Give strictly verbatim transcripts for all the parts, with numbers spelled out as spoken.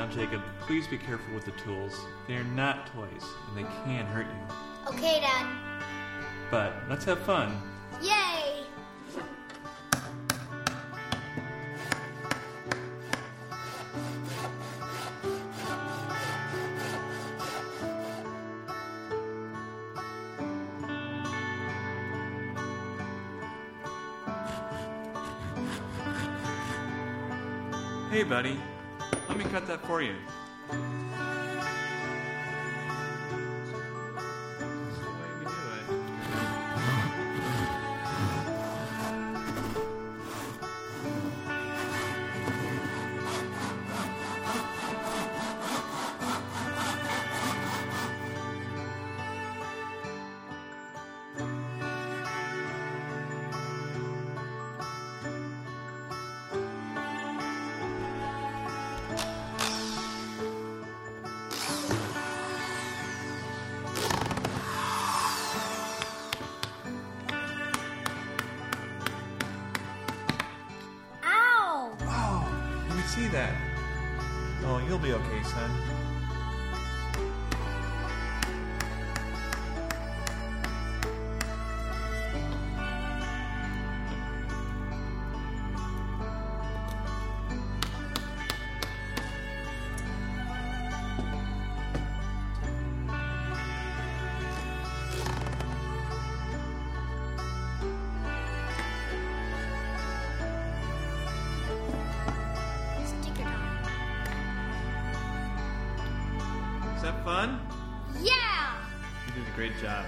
Now, Jacob, please be careful with the tools. They are not toys, and they can hurt you. Okay, Dad. But let's have fun. Yay! Hey, buddy. Let me cut that for you. This is the way we do it. Ow! Oh, let me see that. Oh, you'll be okay, son. Stick it on. Is that fun? Yeah! You did a great job.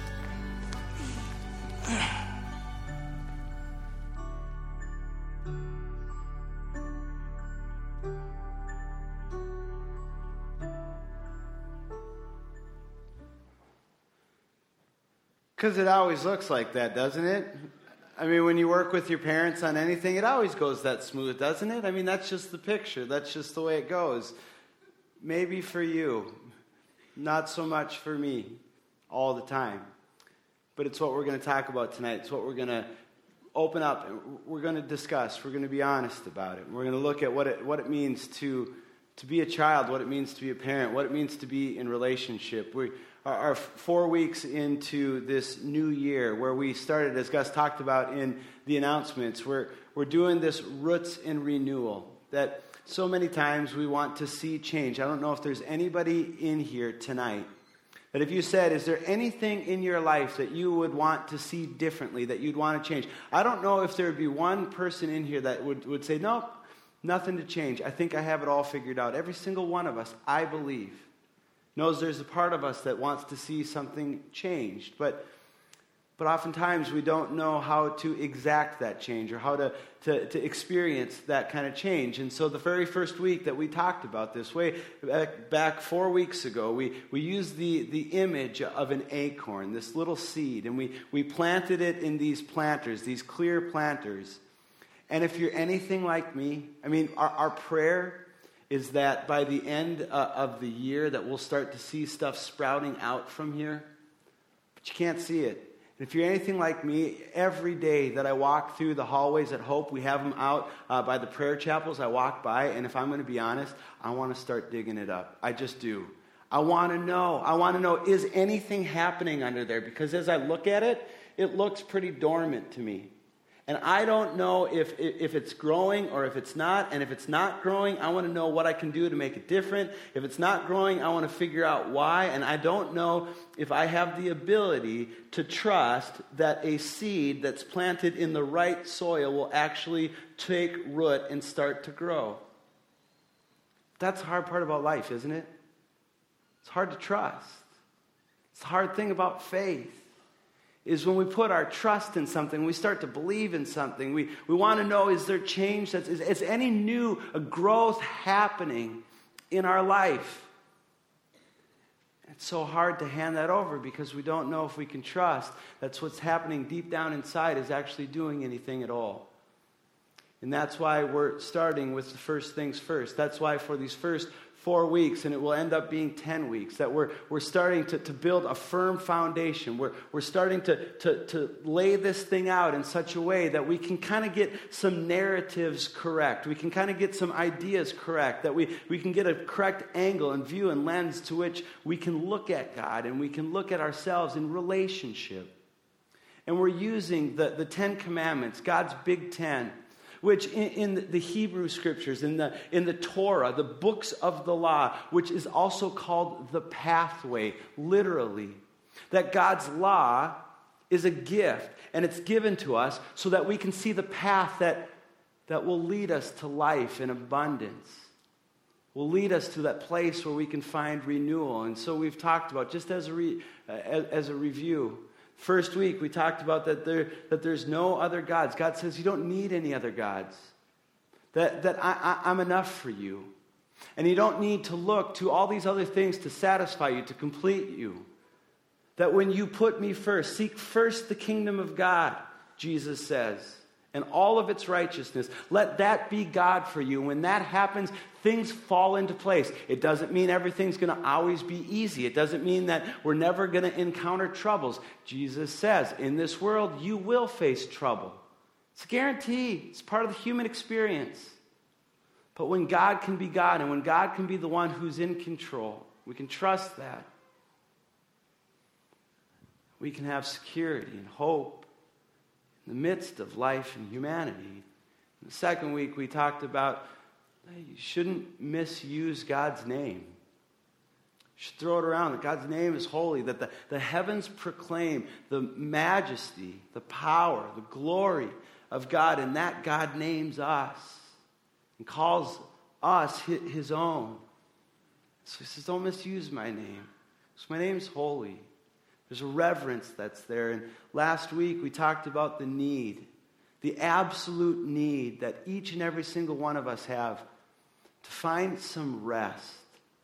Because it always looks like that, doesn't it? I mean, when you work with your parents on anything, it always goes that smooth, doesn't it? I mean, that's just the picture. That's just the way it goes. Maybe for you, not so much for me all the time. But it's what we're going to talk about tonight. It's what we're going to open up, and we're going to discuss. We're going to be honest about it. We're going to look at what it what it means to to be a child, what it means to be a parent, what it means to be in relationship. We are, are four weeks into this new year where we started, as Gus talked about in the announcements, we're, we're doing this roots in renewal that so many times we want to see change. I don't know if there's anybody in here tonight that if you said, is there anything in your life that you would want to see differently, that you'd want to change? I don't know if there would be one person in here that would, would say, nope, nothing to change. I think I have it all figured out. Every single one of us, I believe, knows there's a part of us that wants to see something changed. But but oftentimes we don't know how to exact that change or how to, to, to experience that kind of change. And so the very first week that we talked about this, way back, back four weeks ago, we, we used the, the image of an acorn, this little seed, and we, we planted it in these planters, these clear planters. And if you're anything like me, I mean, our, our prayer is that by the end uh, of the year that we'll start to see stuff sprouting out from here, but you can't see it. And if you're anything like me, every day that I walk through the hallways at Hope, we have them out uh, by the prayer chapels, I walk by, and if I'm going to be honest, I want to start digging it up. I just do. I want to know. I want to know, is anything happening under there? Because as I look at it, it looks pretty dormant to me. And I don't know if, if it's growing or if it's not. And if it's not growing, I want to know what I can do to make it different. If it's not growing, I want to figure out why. And I don't know if I have the ability to trust that a seed that's planted in the right soil will actually take root and start to grow. That's the hard part about life, isn't it? It's hard to trust. It's the hard thing about faith. Is when we put our trust in something, we start to believe in something. We, we want to know, is there change? That's, is, is any new a growth happening in our life? It's so hard to hand that over because we don't know if we can trust that's what's happening deep down inside is actually doing anything at all. And that's why we're starting with the first things first. That's why for these first four weeks, and it will end up being ten weeks, that we're we're starting to, to build a firm foundation. We're, we're starting to, to, to lay this thing out in such a way that we can kind of get some narratives correct. We can kind of get some ideas correct, that we, we can get a correct angle and view and lens to which we can look at God and we can look at ourselves in relationship. And we're using the, the Ten Commandments, God's Big Ten, which in, in the Hebrew scriptures, in the, in the Torah, the books of the law, which is also called the pathway, literally. That God's law is a gift, and it's given to us so that we can see the path that, that will lead us to life in abundance, will lead us to that place where we can find renewal. And so we've talked about, just as a, re, uh, as, as a review, first week, we talked about that there that there's no other gods. God says you don't need any other gods. That, that I, I, I'm enough for you. And you don't need to look to all these other things to satisfy you, to complete you. That when you put me first, seek first the kingdom of God, Jesus says, and all of its righteousness. Let that be God for you. When that happens, things fall into place. It doesn't mean everything's going to always be easy. It doesn't mean that we're never going to encounter troubles. Jesus says, in this world, you will face trouble. It's a guarantee. It's part of the human experience. But when God can be God, and when God can be the one who's in control, we can trust that. We can have security and hope in the midst of life and humanity. In the second week, we talked about you shouldn't misuse God's name. You should throw it around that God's name is holy, that the, the heavens proclaim the majesty, the power, the glory of God, and that God names us and calls us his own. So he says, don't misuse my name, because my name's holy. There's a reverence that's there. And last week we talked about the need, the absolute need that each and every single one of us have to find some rest.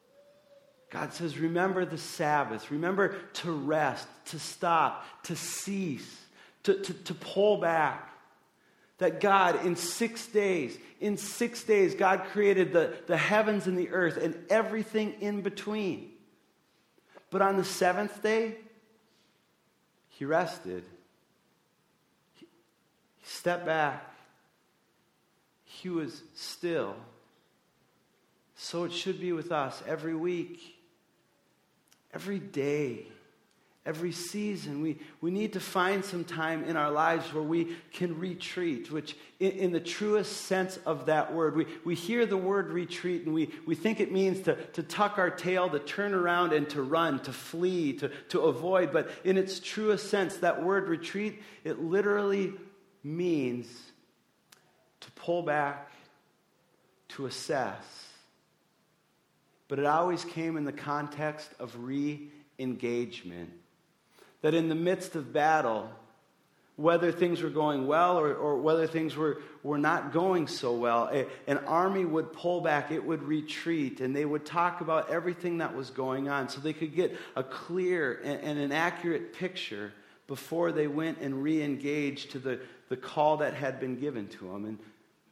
God says, remember the Sabbath. Remember to rest, to stop, to cease, to, to, to pull back. That God, in six days, in six days, God created the, the heavens and the earth and everything in between. But on the seventh day, He rested. He, he stepped back. He was still. So it should be with us every week, every day, every season. We, we need to find some time in our lives where we can retreat, which in, in the truest sense of that word, we, we hear the word retreat and we, we think it means to, to tuck our tail, to turn around and to run, to flee, to, to avoid. But in its truest sense, that word retreat, it literally means to pull back, to assess. But it always came in the context of re-engagement. That in the midst of battle, whether things were going well or, or whether things were, were not going so well, a, an army would pull back, it would retreat, and they would talk about everything that was going on so they could get a clear and, and an accurate picture before they went and re-engaged to the, the call that had been given to them. And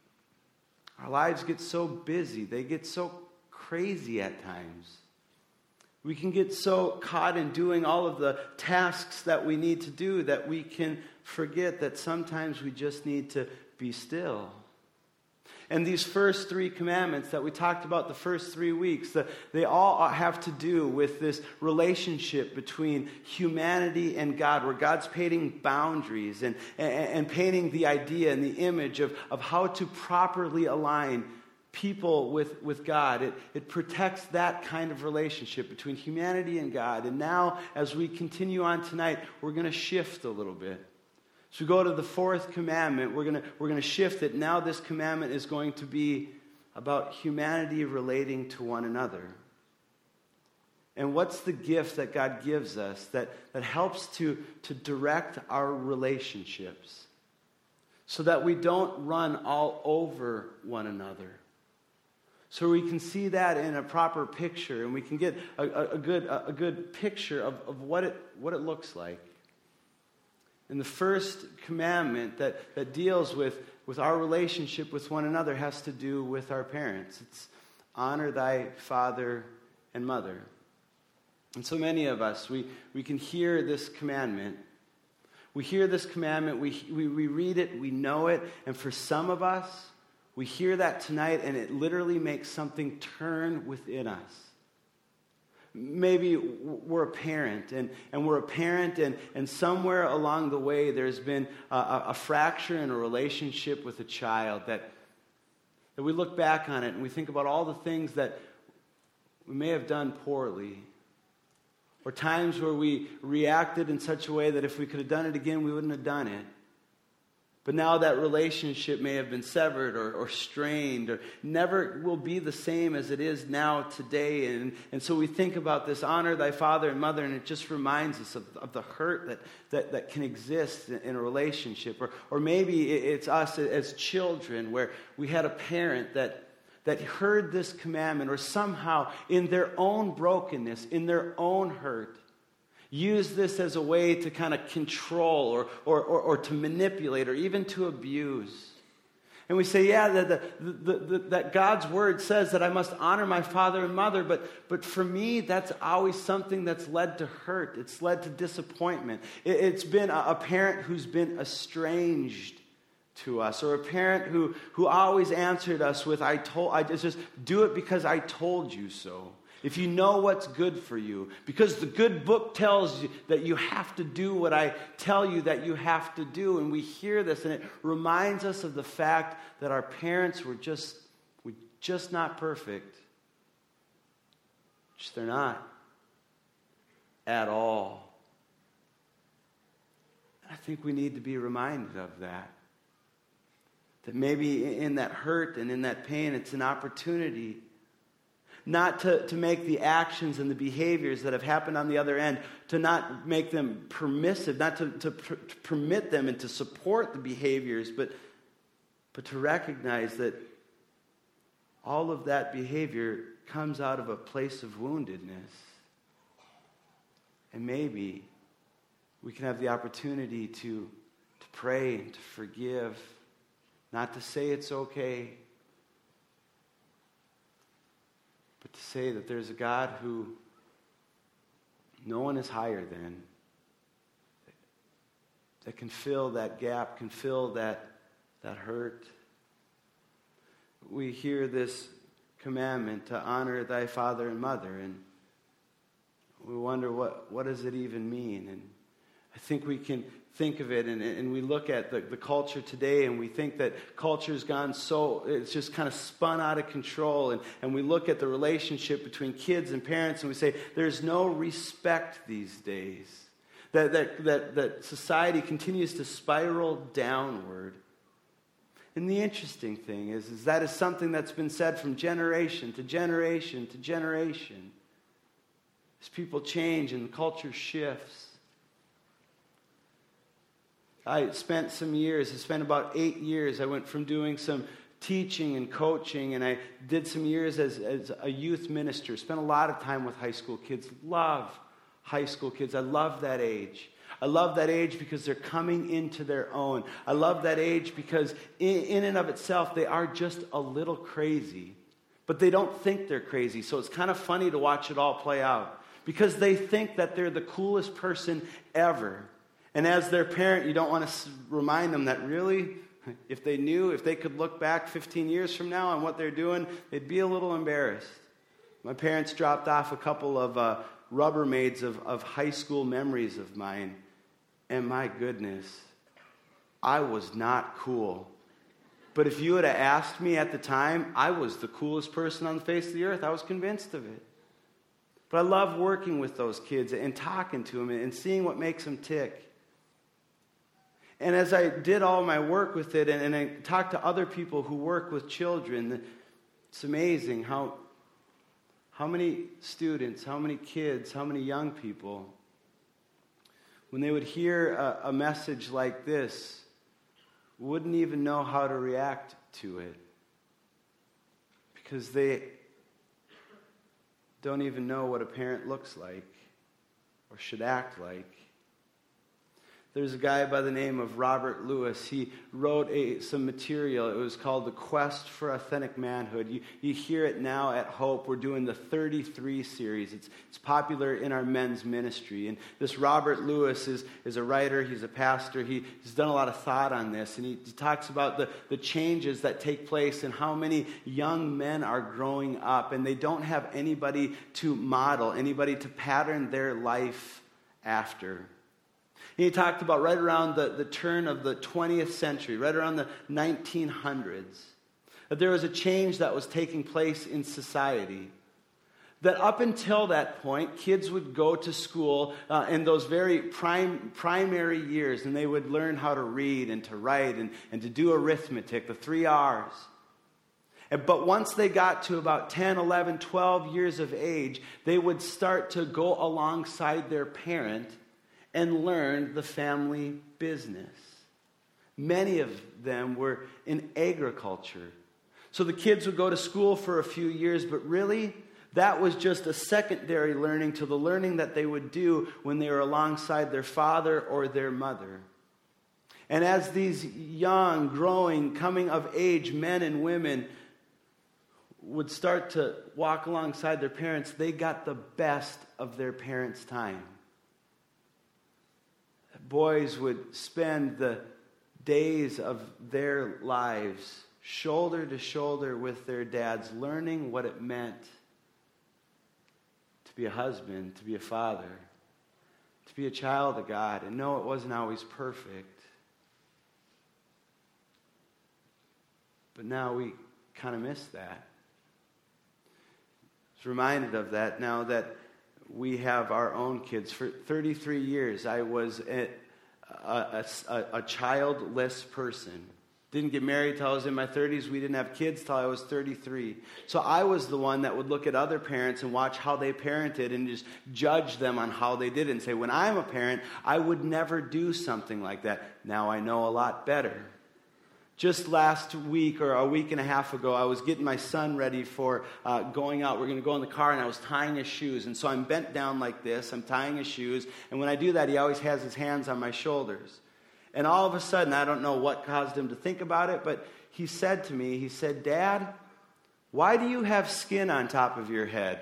our lives get so busy, they get so crazy at times. We can get so caught in doing all of the tasks that we need to do that we can forget that sometimes we just need to be still. And these first three commandments that we talked about the first three weeks, the, they all have to do with this relationship between humanity and God, where God's painting boundaries and, and, and painting the idea and the image of, of how to properly align people with, with God. It, it protects that kind of relationship between humanity and God. And now, as we continue on tonight, we're going to shift a little bit. So we go to the fourth commandment. We're going to we're going to shift it. Now this commandment is going to be about humanity relating to one another. And what's the gift that God gives us that, that helps to, to direct our relationships so that we don't run all over one another? So we can see that in a proper picture, and we can get a, a, a good a, a good picture of, of what it what it looks like. And the first commandment that, that deals with, with our relationship with one another has to do with our parents. It's honor thy father and mother. And so many of us, we, we can hear this commandment. We hear this commandment, we, we, we read it, we know it, and for some of us, we hear that tonight and it literally makes something turn within us. Maybe we're a parent, and, and we're a parent, and, and somewhere along the way there's been a, a fracture in a relationship with a child that, that we look back on it and we think about all the things that we may have done poorly, or times where we reacted in such a way that if we could have done it again, we wouldn't have done it. But now that relationship may have been severed or, or strained or never will be the same as it is now today. And, and so we think about this, honor thy father and mother, and it just reminds us of, of the hurt that, that, that can exist in, in a relationship. Or, or maybe it's us as children where we had a parent that, that heard this commandment, or somehow in their own brokenness, in their own hurt, use this as a way to kind of control or, or, or, or to manipulate or even to abuse. And we say, yeah, that, the, the, the, that God's word says that I must honor my father and mother, but, but for me, that's always something that's led to hurt. It's led to disappointment. It, it's been a, a parent who's been estranged to us, or a parent who, who always answered us with, I told, I just, just do it because I told you so. If you know what's good for you, because the good book tells you that you have to do what I tell you that you have to do. And we hear this, and it reminds us of the fact that our parents were just, were just not perfect. Just they're not at all. I think we need to be reminded of that. That maybe in that hurt and in that pain, it's an opportunity not to, to make the actions and the behaviors that have happened on the other end, to not make them permissive, not to, to, pr- to permit them and to support the behaviors, but, but to recognize that all of that behavior comes out of a place of woundedness. And maybe we can have the opportunity to, to pray and to forgive, not to say it's okay, but to say that there's a God who no one is higher than, that can fill that gap, can fill that, that hurt. We hear this commandment to honor thy father and mother, and we wonder what, what does it even mean? And I think we can think of it, and, and we look at the, the culture today, and we think that culture's gone so, it's just kind of spun out of control, and, and we look at the relationship between kids and parents, and we say, there's no respect these days. That, that, that, that society continues to spiral downward. And the interesting thing is, is that is something that's been said from generation to generation to generation. As people change and the culture shifts. I spent some years, I spent about eight years, I went from doing some teaching and coaching, and I did some years as, as a youth minister, spent a lot of time with high school kids, love high school kids, I love that age. I love that age because they're coming into their own. I love that age because in, in and of itself, they are just a little crazy, but they don't think they're crazy, so it's kind of funny to watch it all play out, because they think that they're the coolest person ever. And as their parent, you don't want to remind them that really, if they knew, if they could look back fifteen years from now on what they're doing, they'd be a little embarrassed. My parents dropped off a couple of uh, Rubbermaids of, of high school memories of mine. And my goodness, I was not cool. But if you would have asked me at the time, I was the coolest person on the face of the earth. I was convinced of it. But I love working with those kids and talking to them and seeing what makes them tick. And as I did all my work with it, and, and I talked to other people who work with children, it's amazing how, how many students, how many kids, how many young people, when they would hear a, a message like this, wouldn't even know how to react to it. Because they don't even know what a parent looks like or should act like. There's a guy by the name of Robert Lewis. He wrote a, some material. It was called The Quest for Authentic Manhood. You, you hear it now at Hope. We're doing the thirty-three series. It's, it's popular in our men's ministry. And this Robert Lewis is, is a writer. He's a pastor. He, he's done a lot of thought on this. And he, he talks about the, the changes that take place and how many young men are growing up. And they don't have anybody to model, anybody to pattern their life after. He talked about right around the, the turn of the twentieth century, right around the nineteen hundreds, that there was a change that was taking place in society. That up until that point, kids would go to school uh, in those very prime, primary years, and they would learn how to read and to write and, and to do arithmetic, the three R's. And, but once they got to about ten, eleven, twelve years of age, they would start to go alongside their parent and learn the family business. Many of them were in agriculture. So the kids would go to school for a few years, but really, that was just a secondary learning to the learning that they would do when they were alongside their father or their mother. And as these young, growing, coming of age men and women would start to walk alongside their parents, they got the best of their parents' time. Boys would spend the days of their lives shoulder to shoulder with their dads, learning what it meant to be a husband, to be a father, to be a child of God. And no, it wasn't always perfect. But now we kind of miss that. I was reminded of that now that we have our own kids. For thirty-three years, I was a, a, a, a childless person. Didn't get married till I was in my thirties. We didn't have kids till I was thirty-three. So I was the one that would look at other parents and watch how they parented and just judge them on how they did it and say, when I'm a parent, I would never do something like that. Now I know a lot better. Just last week or a week and a half ago, I was getting my son ready for uh, going out. We're going to go in the car, and I was tying his shoes. And so I'm bent down like this. I'm tying his shoes. And when I do that, he always has his hands on my shoulders. And all of a sudden, I don't know what caused him to think about it, but he said to me, he said, Dad, why do you have skin on top of your head?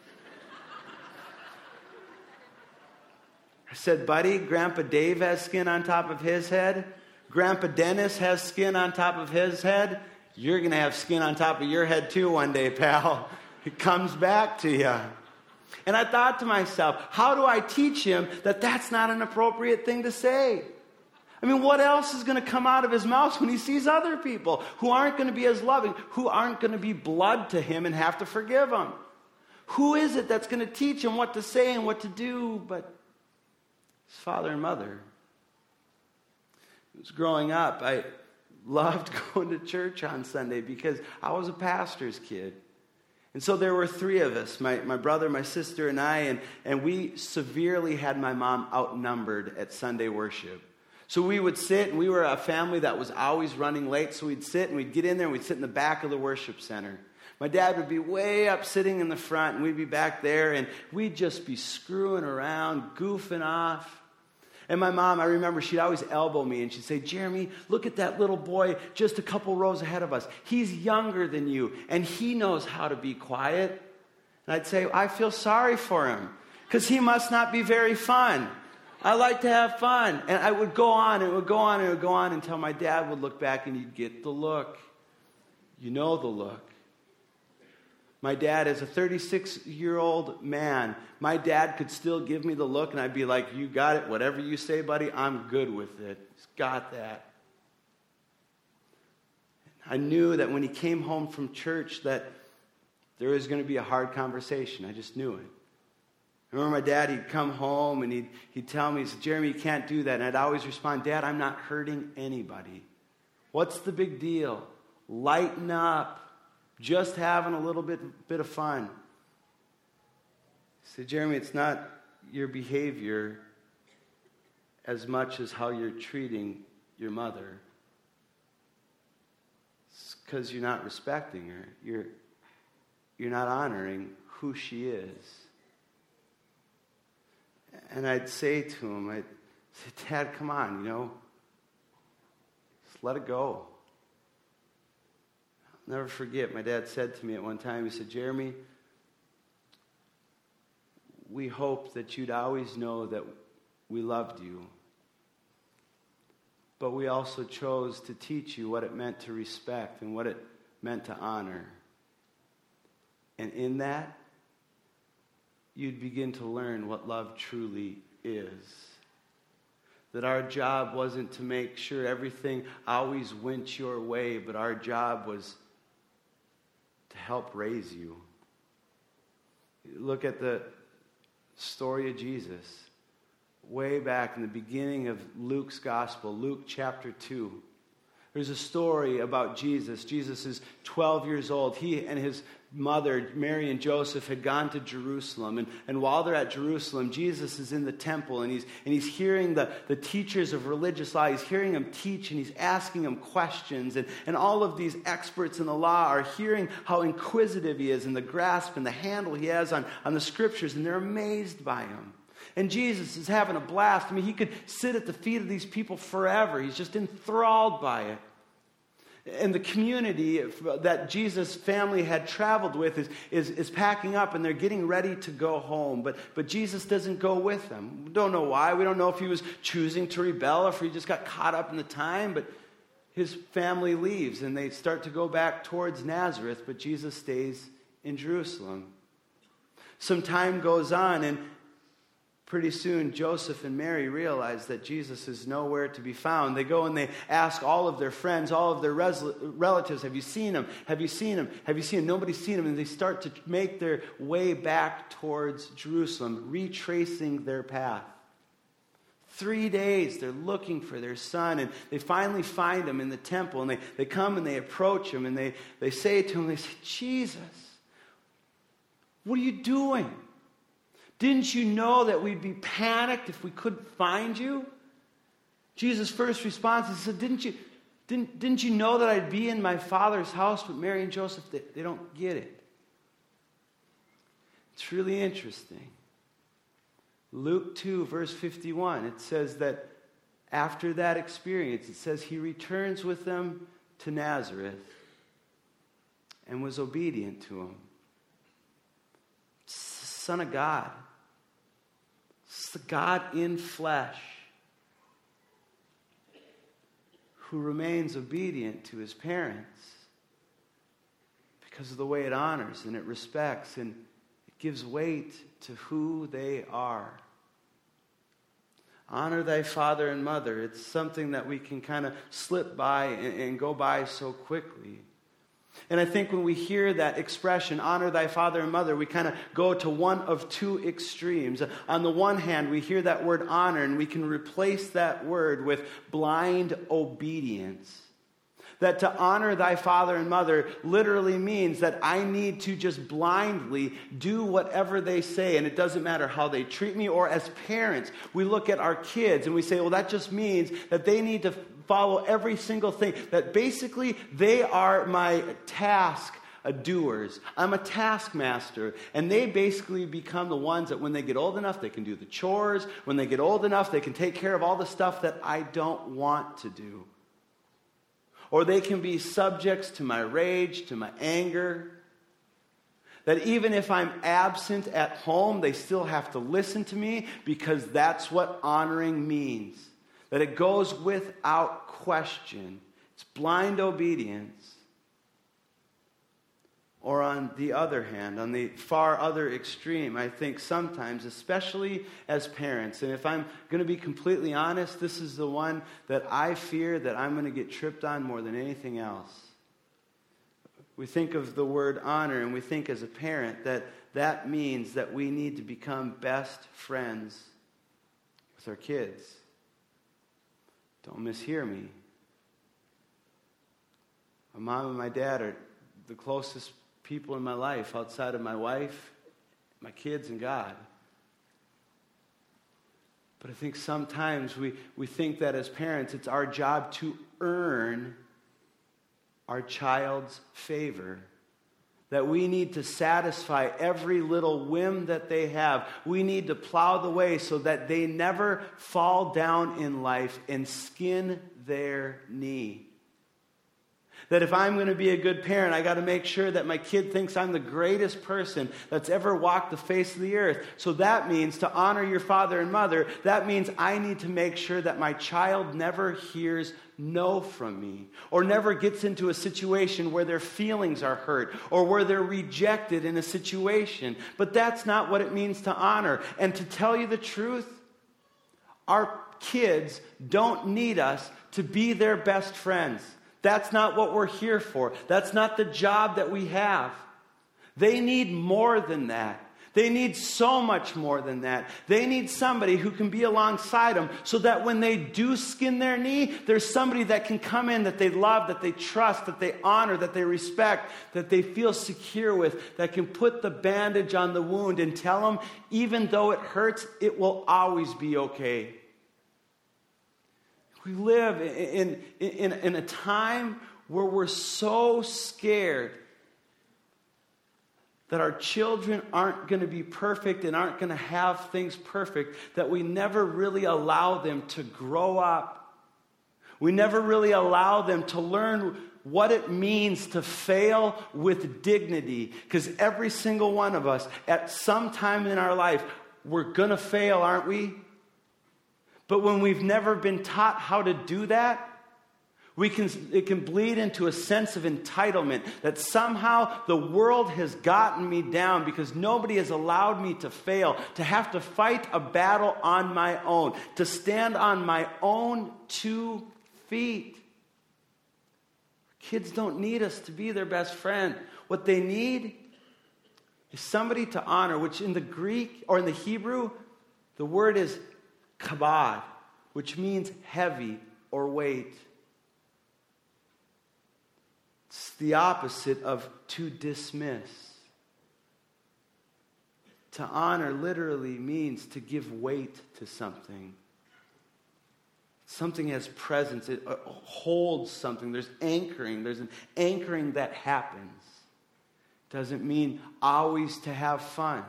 I said, buddy, Grandpa Dave has skin on top of his head. Grandpa Dennis has skin on top of his head. You're going to have skin on top of your head too one day, pal. It comes back to you. And I thought to myself, how do I teach him that that's not an appropriate thing to say? I mean, what else is going to come out of his mouth when he sees other people who aren't going to be as loving, who aren't going to be blood to him and have to forgive him? Who is it that's going to teach him what to say and what to do but his father and mother? Was growing up, I loved going to church on Sunday because I was a pastor's kid. And so there were three of us, my, my brother, my sister, and I, and, and we severely had my mom outnumbered at Sunday worship. So we would sit, and we were a family that was always running late, so we'd sit, and we'd get in there, and we'd sit in the back of the worship center. My dad would be way up sitting in the front, and we'd be back there, and we'd just be screwing around, goofing off. And my mom, I remember she'd always elbow me and she'd say, Jeremy, look at that little boy just a couple rows ahead of us. He's younger than you and he knows how to be quiet. And I'd say, I feel sorry for him because he must not be very fun. I like to have fun. And I would go on and it would go on and it would go on until my dad would look back and he'd get the look. You know the look. My dad is a thirty-six-year-old man. My dad could still give me the look, and I'd be like, you got it. Whatever you say, buddy, I'm good with it. He's got that. I knew that when he came home from church that there was going to be a hard conversation. I just knew it. I remember my dad, he'd come home, and he'd, he'd tell me, he said, Jeremy, you can't do that. And I'd always respond, Dad, I'm not hurting anybody. What's the big deal? Lighten up. Just having a little bit, bit of fun. I said, Jeremy, it's not your behavior as much as how you're treating your mother. It's because you're not respecting her. You're, you're not honoring who she is. And I'd say to him, I'd I say, Dad, come on, you know. Just let it go. I'll never forget, my dad said to me at one time, he said, Jeremy, we hope that you'd always know that we loved you. But we also chose to teach you what it meant to respect and what it meant to honor. And in that, you'd begin to learn what love truly is. That our job wasn't to make sure everything always went your way, but our job was to help raise you. Look at the story of Jesus. Way back in the beginning of Luke's gospel, Luke chapter two. There's a story about Jesus. Jesus is twelve years old. He and his mother, Mary and Joseph, had gone to Jerusalem. And, and while they're at Jerusalem, Jesus is in the temple, and he's, and he's hearing the, the teachers of religious law. He's hearing them teach, and he's asking them questions. And, and all of these experts in the law are hearing how inquisitive he is and the grasp and the handle he has on, on the scriptures, and they're amazed by him. And Jesus is having a blast. I mean, he could sit at the feet of these people forever. He's just enthralled by it. And the community that Jesus' family had traveled with is, is, is packing up, and they're getting ready to go home. But, but Jesus doesn't go with them. We don't know why. We don't know if he was choosing to rebel or if he just got caught up in the time. But his family leaves, and they start to go back towards Nazareth. But Jesus stays in Jerusalem. Some time goes on, and pretty soon, Joseph and Mary realize that Jesus is nowhere to be found. They go and they ask all of their friends, all of their res- relatives, have you seen him? Have you seen him? Have you seen him? Nobody's seen him. And they start to make their way back towards Jerusalem, retracing their path. Three days, they're looking for their son, and they finally find him in the temple, and they, they come and they approach him, and they, they say to him, they say, Jesus, what are you doing? Didn't you know that we'd be panicked if we couldn't find you? Jesus' first response is, said, didn't you, didn't, didn't you know that I'd be in my Father's house? But Mary and Joseph, they, they don't get it. It's really interesting. Luke two, verse fifty-one, it says that after that experience, it says he returns with them to Nazareth and was obedient to him. Son of God. It's the God in flesh who remains obedient to his parents because of the way it honors and it respects and it gives weight to who they are. Honor thy father and mother. It's something that we can kind of slip by and, and go by so quickly. And I think when we hear that expression, honor thy father and mother, we kind of go to one of two extremes. On the one hand, we hear that word honor, and we can replace that word with blind obedience. That to honor thy father and mother literally means that I need to just blindly do whatever they say, and it doesn't matter how they treat me. Or as parents, we look at our kids and we say, well, that just means that they need to follow every single thing. That basically they are my task doers. I'm a taskmaster. And they basically become the ones that when they get old enough, they can do the chores. When they get old enough, they can take care of all the stuff that I don't want to do. Or they can be subjects to my rage, to my anger. That even if I'm absent at home, they still have to listen to me because that's what honoring means. That it goes without question. It's blind obedience. Or on the other hand, on the far other extreme, I think sometimes, especially as parents, and if I'm going to be completely honest, this is the one that I fear that I'm going to get tripped on more than anything else. We think of the word honor, and we think as a parent that that means that we need to become best friends with our kids. Don't mishear me. My mom and my dad are the closest people in my life outside of my wife, my kids, and God. But I think sometimes we, we think that as parents, it's our job to earn our child's favor. that we need to satisfy every little whim that they have. We need to plow the way so that they never fall down in life and skin their knee. That if I'm going to be a good parent, I got to make sure that my kid thinks I'm the greatest person that's ever walked the face of the earth. So that means to honor your father and mother. That means I need to make sure that my child never hears no from me, or never gets into a situation where their feelings are hurt, or where they're rejected in a situation. But that's not what it means to honor. And to tell you the truth, our kids don't need us to be their best friends. That's not what we're here for. That's not the job that we have. They need more than that. They need so much more than that. They need somebody who can be alongside them so that when they do skin their knee, there's somebody that can come in that they love, that they trust, that they honor, that they respect, that they feel secure with, that can put the bandage on the wound and tell them, even though it hurts, it will always be okay. We live in, in, in a time where we're so scared that our children aren't going to be perfect and aren't going to have things perfect, that we never really allow them to grow up. We never really allow them to learn what it means to fail with dignity. Because every single one of us, at some time in our life, we're going to fail, aren't we? But when we've never been taught how to do that, we can, it can bleed into a sense of entitlement that somehow the world has gotten me down because nobody has allowed me to fail, to have to fight a battle on my own, to stand on my own two feet. Kids don't need us to be their best friend. What they need is somebody to honor, which in the Greek or in the Hebrew, the word is kabod, which means heavy or weight. It's the opposite of to dismiss. To honor literally means to give weight to something. Something has presence. It holds something. There's anchoring. There's an anchoring that happens. Doesn't mean always to have fun.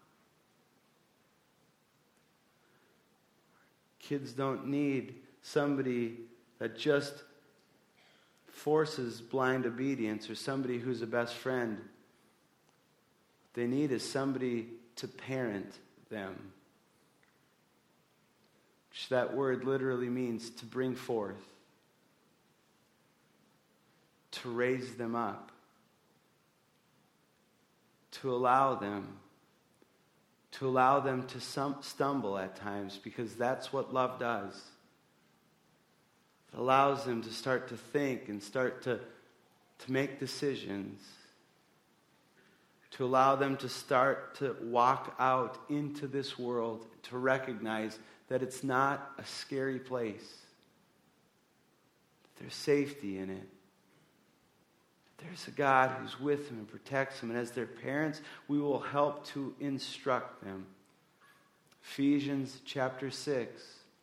Kids don't need somebody that just forces blind obedience or somebody who's a best friend. What they need is somebody to parent them. Which that word literally means to bring forth, to raise them up, to allow them to allow them to some, stumble at times, because that's what love does. It allows them to start to think and start to, to make decisions, to allow them to start to walk out into this world, to recognize that it's not a scary place. There's safety in it. There's a God who's with them and protects them. And as their parents, we will help to instruct them. Ephesians chapter six.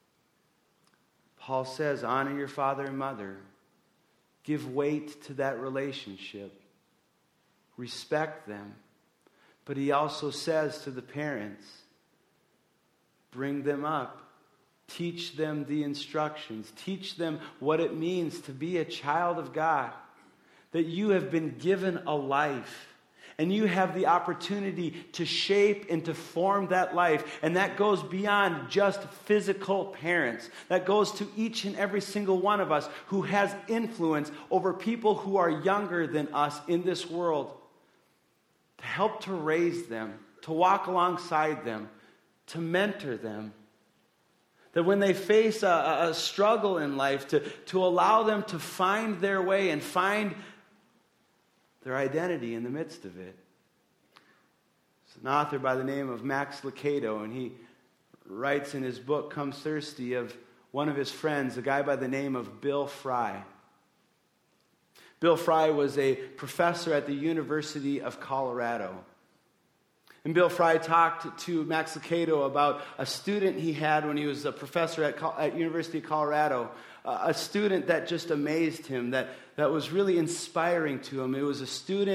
Paul says, honor your father and mother. Give weight to that relationship. Respect them. But he also says to the parents, bring them up. Teach them the instructions. Teach them what it means to be a child of God. That you have been given a life. And you have the opportunity to shape and to form that life. And that goes beyond just physical parents. That goes to each and every single one of us who has influence over people who are younger than us in this world. To help to raise them, to walk alongside them, to mentor them. That when they face a, a struggle in life, to, to allow them to find their way and find their identity in the midst of it. It's an author by the name of Max Lucado, and he writes in his book, Come Thirsty, of one of his friends, a guy by the name of Bill Fry. Bill Fry was a professor at the University of Colorado. And Bill Fry talked to Max Lucado about a student he had when he was a professor at, at University of Colorado. Uh, a student that just amazed him, that, that was really inspiring to him. It was a student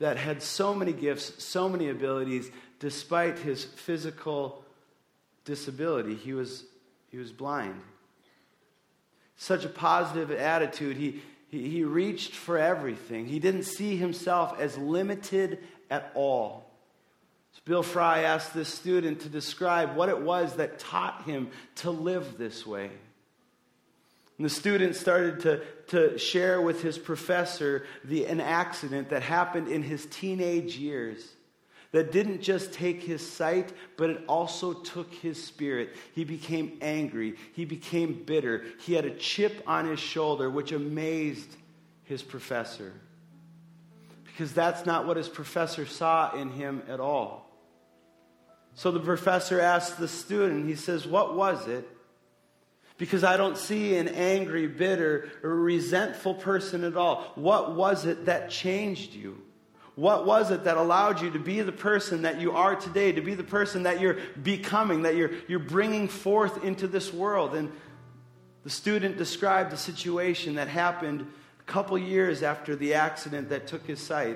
that had so many gifts, so many abilities, despite his physical disability. He was, he was blind. Such a positive attitude. He, he, he reached for everything. He didn't see himself as limited at all. So Bill Fry asked this student to describe what it was that taught him to live this way. And the student started to, to share with his professor the, an accident that happened in his teenage years that didn't just take his sight, but it also took his spirit. He became angry. He became bitter. He had a chip on his shoulder, which amazed his professor. Because that's not what his professor saw in him at all. So the professor asked the student, he says, "What was it? Because I don't see an angry, bitter, or resentful person at all. What was it that changed you? What was it that allowed you to be the person that you are today, to be the person that you're becoming, that you're, you're bringing forth into this world?" And the student described the situation that happened a couple years after the accident that took his sight.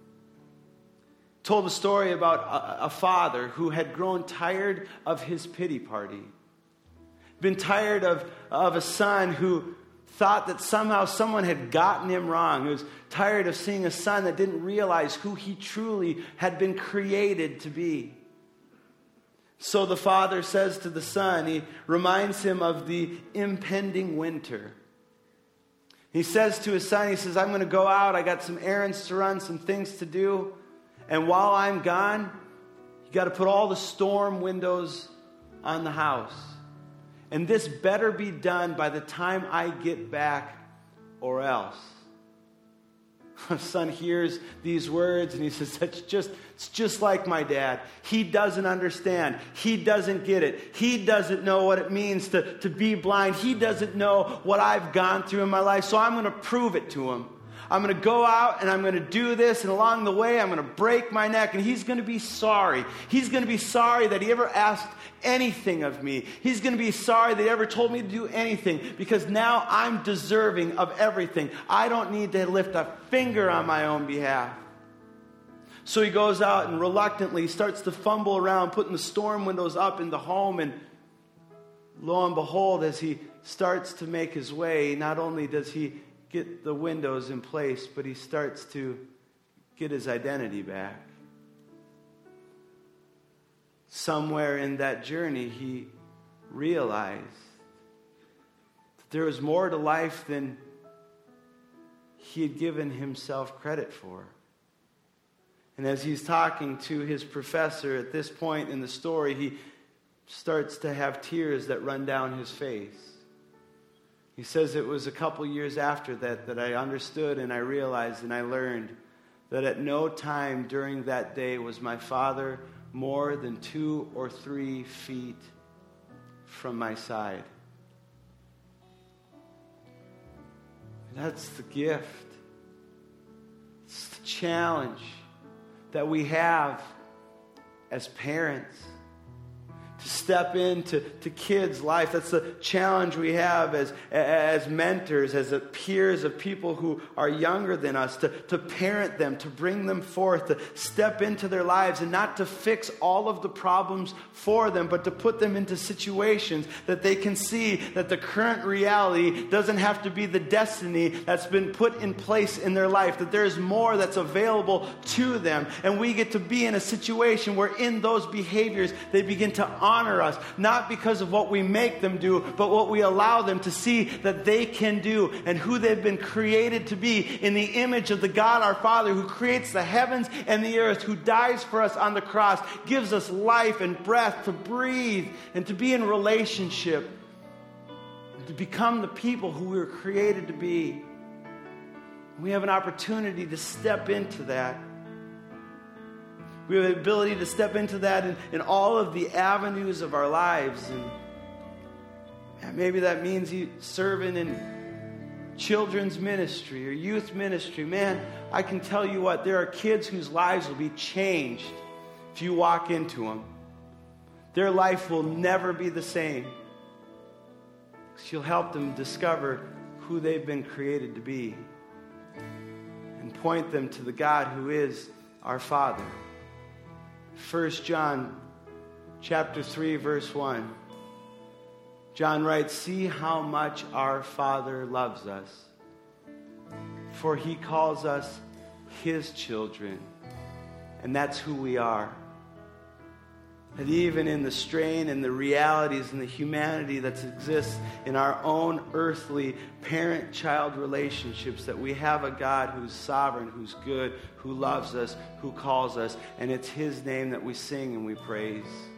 Told a story about a, a father who had grown tired of his pity party. Been tired of, of a son who thought that somehow someone had gotten him wrong. He was tired of seeing a son that didn't realize who he truly had been created to be. So the father says to the son, he reminds him of the impending winter. He says to his son, he says, "I'm going to go out. I got some errands to run, some things to do. And while I'm gone, you got to put all the storm windows on the house. And this better be done by the time I get back, or else." The son hears these words and he says, "That's just, it's just like my dad. He doesn't understand. He doesn't get it. He doesn't know what it means to, to be blind. He doesn't know what I've gone through in my life. So I'm going to prove it to him. I'm going to go out and I'm going to do this, and along the way I'm going to break my neck, and he's going to be sorry. He's going to be sorry that he ever asked anything of me. He's going to be sorry that he ever told me to do anything, because now I'm deserving of everything. I don't need to lift a finger on my own behalf." So he goes out and reluctantly starts to fumble around, putting the storm windows up in the home, and lo and behold, as he starts to make his way, not only does he get the windows in place, but he starts to get his identity back. Somewhere in that journey, he realized that there was more to life than he had given himself credit for. And as he's talking to his professor at this point in the story, he starts to have tears that run down his face. He says, "It was a couple years after that that I understood and I realized and I learned that at no time during that day was my father more than two or three feet from my side." That's the gift. It's the challenge that we have as parents. To step into to kids' life. That's the challenge we have as, as mentors, as peers of people who are younger than us, to, to parent them, to bring them forth, to step into their lives, and not to fix all of the problems for them, but to put them into situations that they can see that the current reality doesn't have to be the destiny that's been put in place in their life, that there's more that's available to them. And we get to be in a situation where in those behaviors they begin to honor us, not because of what we make them do, but what we allow them to see that they can do, and who they've been created to be in the image of the God our Father, who creates the heavens and the earth, who dies for us on the cross, gives us life and breath to breathe and to be in relationship, and to become the people who we were created to be. We have an opportunity to step into that. We have the ability to step into that in, in all of the avenues of our lives. And, and maybe that means you serving in children's ministry or youth ministry. Man, I can tell you what, there are kids whose lives will be changed if you walk into them. Their life will never be the same. Because you'll help them discover who they've been created to be, and point them to the God who is our Father. First John chapter three, verse one. John writes, "See how much our Father loves us, for he calls us his children." And that's who we are. That even in the strain and the realities and the humanity that exists in our own earthly parent-child relationships, that we have a God who's sovereign, who's good, who loves us, who calls us, and it's his name that we sing and we praise.